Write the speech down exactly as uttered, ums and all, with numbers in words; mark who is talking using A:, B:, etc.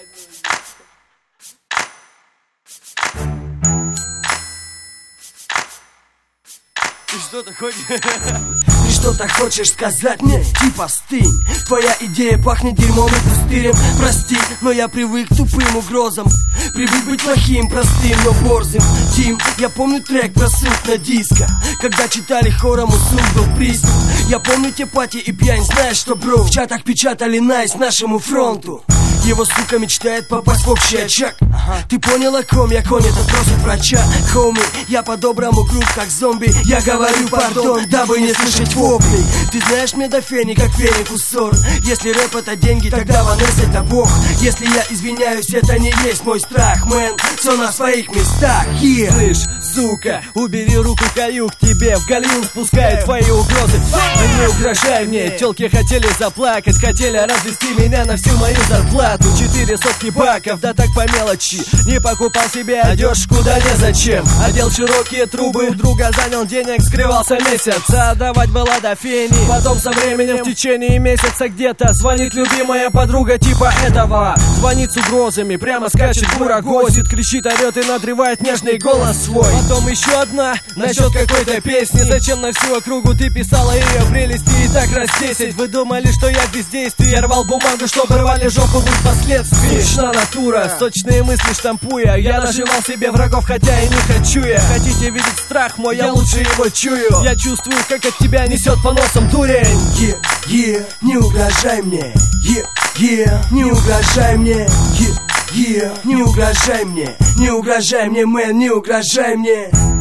A: Ты что-то хочешь?
B: Ты что-то хочешь сказать мне? Типа стынь. Твоя идея пахнет дерьмом и пустырем. Прости, но я привык к тупым угрозам. Привык быть плохим, простым, но борзым. Тим, я помню трек про суд на диско, когда читали хором у суд был приступ. Я помню те пати и пьянь, знаешь что, бро? В чатах печатали найс нашему фронту. Его сука мечтает попасть в общий очаг. Ага. Ты понял, о ком я, конь, это просит врача. Хоуми, я по-доброму груб, как зомби. Я говорю пардон, дабы не слышать вопли. Ты знаешь, мне до фени, как фенику ссор. Если рэп это деньги, тогда Ванесс это бог. Если я извиняюсь, это не есть мой страх, мэн. Все на своих местах, yeah.
A: Слышь, сука, убери руку, каюк тебе в Голливуд спускает твои угрозы. Да не угрожай мне, тёлки хотели заплакать, хотели развести меня на всю мою зарплату. Четыре сотки баков, да так по мелочи. Не покупал себе одежку, да незачем. Одел широкие трубы, у друга занял денег, скрывался месяц. Отдавать была до фени. Потом со временем в течение месяца где-то звонит любимая подруга типа этого. Звонит с угрозами, прямо скачет, бурагозит, кричит, орёт и надрывает нежный голос свой. Потом еще одна насчет какой-то песни. Зачем на всю округу ты писала ее прелести и так раз десять? Вы думали, что я в бездействии? Я рвал бумагу, чтобы рвали жопу без последствий. Сочная натура, сочные мысли штампуя. Я наживал себе врагов, хотя и не хочу я. Хотите видеть страх мой, я лучше его чую. Я чувствую, как от тебя несет по носам дурень.
B: Yeah, yeah, не угрожай мне. Yeah, yeah, не угрожай мне. Yeah, yeah, не угрожай мне. Не угрожай мне, мэн, не угрожай мне.